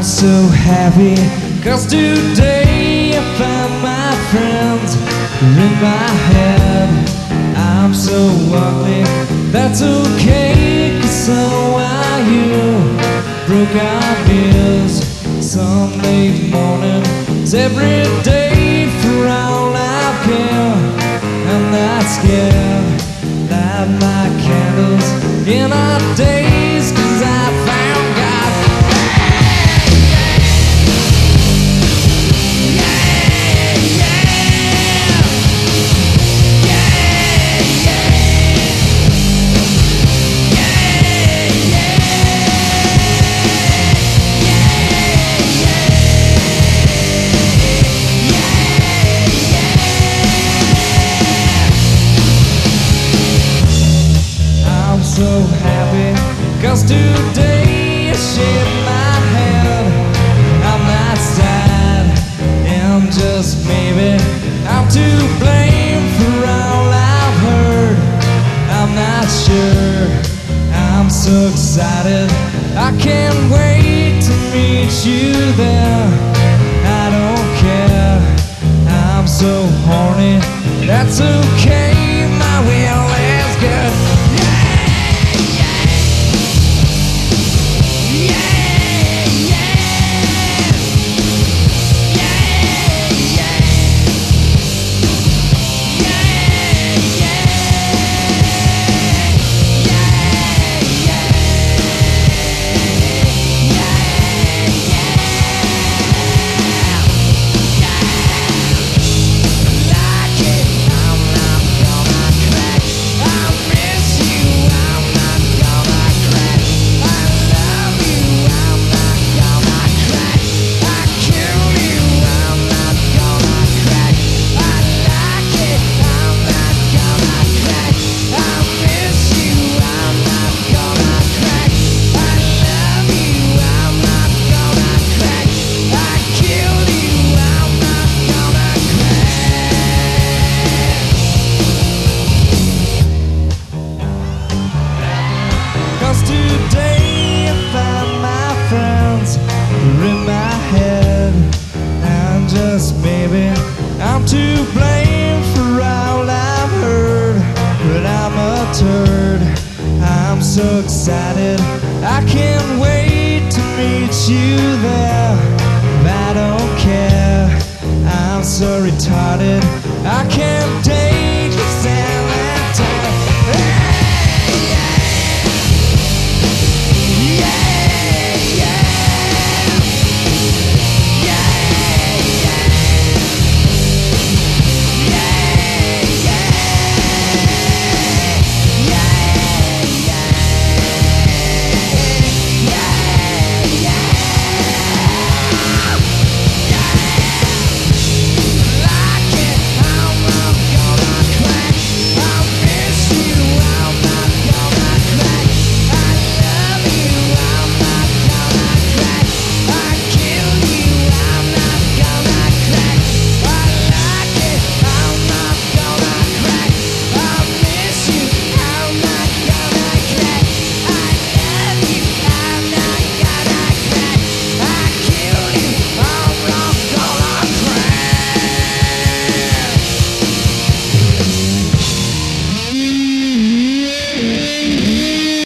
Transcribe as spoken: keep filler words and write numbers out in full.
so happy, cause today I found my friends in my head. I'm so ugly, that's okay, cause so are you. Broke ideas, Sunday mornings, every day for all I care. I'm not scared, light my candles in our days, cause I found God. So happy, cause today I shaved my head. I'm not sad, and just maybe I'm to blame for all I've heard. I'm not sure, I'm so excited, I can't wait to meet you there. I don't care, I'm so horny, that's okay, my will is good. Today I found my friends in my head, and just maybe I'm to blame for all I've heard. But I'm a turd, I'm so excited, I can't wait to meet you there. I don't care, I'm so retarded,